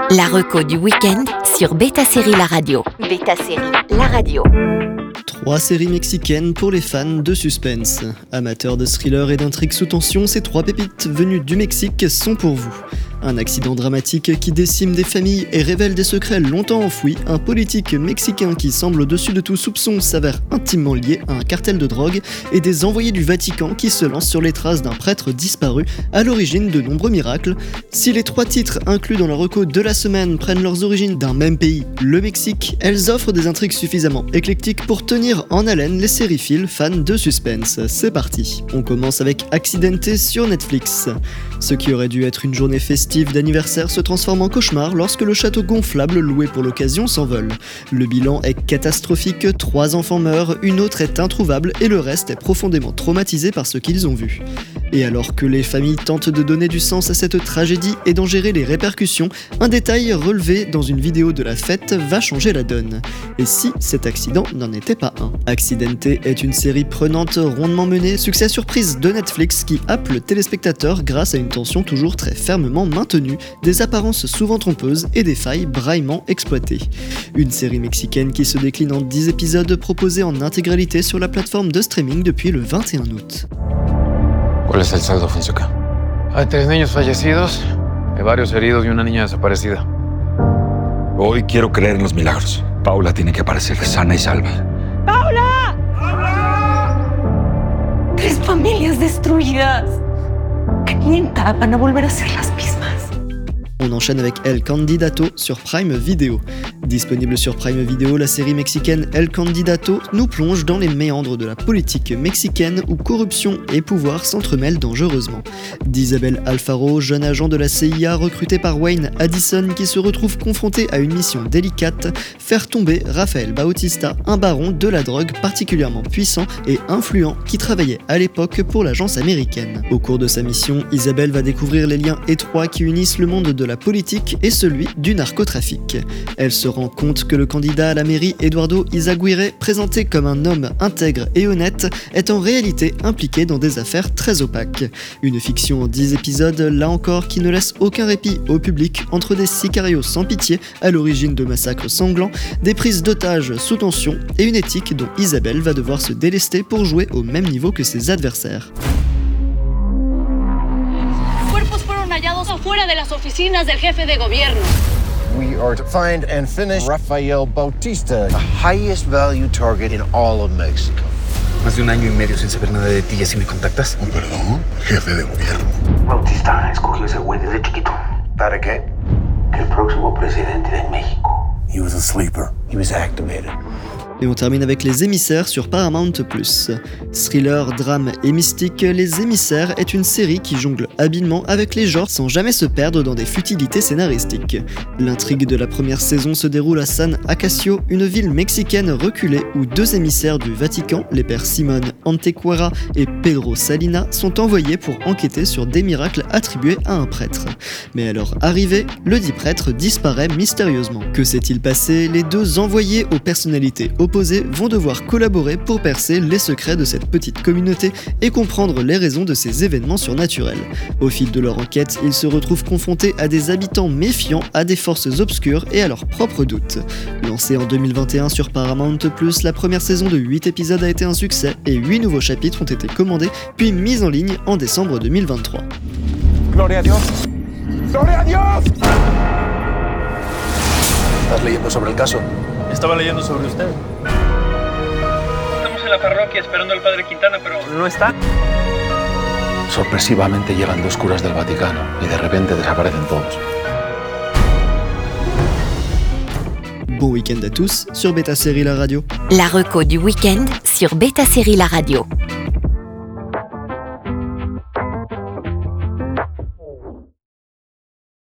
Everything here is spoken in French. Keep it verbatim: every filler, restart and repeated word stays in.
La reco du week-end sur Beta Série La Radio. Beta Série La Radio. Trois séries mexicaines pour les fans de suspense. Amateurs de thrillers et d'intrigues sous tension, ces trois pépites venues du Mexique sont pour vous. Un accident dramatique qui décime des familles et révèle des secrets longtemps enfouis, un politique mexicain qui semble au-dessus de tout soupçon s'avère intimement lié à un cartel de drogue et des envoyés du Vatican qui se lancent sur les traces d'un prêtre disparu à l'origine de nombreux miracles. Si les trois titres inclus dans la reco de la semaine prennent leurs origines d'un même pays, le Mexique, elles offrent des intrigues suffisamment éclectiques pour tenir en haleine les sériphiles fans de suspense. C'est parti. On commence avec Accidente sur Netflix. Ce qui aurait dû être une journée festive d'anniversaire se transforme en cauchemar lorsque le château gonflable loué pour l'occasion s'envole. Le bilan est catastrophique, trois enfants meurent, une autre est introuvable et le reste est profondément traumatisé par ce qu'ils ont vu. Et alors que les familles tentent de donner du sens à cette tragédie et d'en gérer les répercussions, un détail relevé dans une vidéo de la fête va changer la donne. Et si cet accident n'en était pas un? Accidente est une série prenante, rondement menée, succès surprise de Netflix qui happe le téléspectateur grâce à une tension toujours très fermement maintenue, des apparences souvent trompeuses et des failles braillement exploitées. Une série mexicaine qui se décline en dix épisodes proposés en intégralité sur la plateforme de streaming depuis le vingt et un août. ¿Cuál es el saldo, Fonseca? Hay tres niños fallecidos, hay varios heridos y una niña desaparecida. Hoy quiero creer en los milagros. Paula tiene que aparecer sana y salva. ¡Paula! ¡Paula! Tres familias destruidas. Que nunca van a volver a ser las mismas. On enchaîne avec El Candidato sur Prime Video. Disponible sur Prime Video, la série mexicaine El Candidato nous plonge dans les méandres de la politique mexicaine où corruption et pouvoir s'entremêlent dangereusement. D'Isabel Alfaro, jeune agent de la C I A recruté par Wayne Addison qui se retrouve confronté à une mission délicate, faire tomber Rafael Bautista, un baron de la drogue particulièrement puissant et influent qui travaillait à l'époque pour l'agence américaine. Au cours de sa mission, Isabelle va découvrir les liens étroits qui unissent le monde de la politique et celui du narcotrafic. Elle se rend compte que le candidat à la mairie Eduardo Izaguirre, présenté comme un homme intègre et honnête, est en réalité impliqué dans des affaires très opaques. Une fiction en dix épisodes, là encore, qui ne laisse aucun répit au public entre des sicarios sans pitié à l'origine de massacres sanglants, des prises d'otages sous tension et une éthique dont Isabelle va devoir se délester pour jouer au même niveau que ses adversaires. Afuera de las oficinas del jefe de gobierno. We are to find and finish Rafael Bautista, the highest value target in all of Mexico. Más de un año y medio sin saber nada de ti, ¿y así me contactas? Perdón, jefe de gobierno. Bautista escogió ese güey desde chiquito. ¿Para qué? Que el próximo presidente de México. He was a sleeper. He was activated. Et on termine avec Les Émissaires sur Paramount plus. Thriller, drame et mystique, Les Émissaires est une série qui jongle habilement avec les genres sans jamais se perdre dans des futilités scénaristiques. L'intrigue de la première saison se déroule à San Acacio, une ville mexicaine reculée où deux émissaires du Vatican, les pères Simón Antequera et Pedro Salina, sont envoyés pour enquêter sur des miracles attribués à un prêtre. Mais à leur arrivée, le dit prêtre disparaît mystérieusement. Que s'est-il passé? Les deux envoyés aux personnalités opposées vont devoir collaborer pour percer les secrets de cette petite communauté et comprendre les raisons de ces événements surnaturels. Au fil de leur enquête, ils se retrouvent confrontés à des habitants méfiants, à des forces obscures et à leurs propres doutes. Lancée en deux mille vingt et un sur Paramount plus, la première saison de huit épisodes a été un succès et huit nouveaux chapitres ont été commandés puis mis en ligne en décembre deux mille vingt-trois. Gloria a Dios. Gloria a Dios. ¿Estás leyendo sobre el caso? Estaba leyendo sobre usted. Estamos en la parroquia esperando al padre Quintana, pero no está. Sorpresivamente llegan dos curas del Vaticano y de repente desaparecen todos. Bon week-end à tous sur Beta Série La Radio. La reco du week-end sur Beta Série La Radio.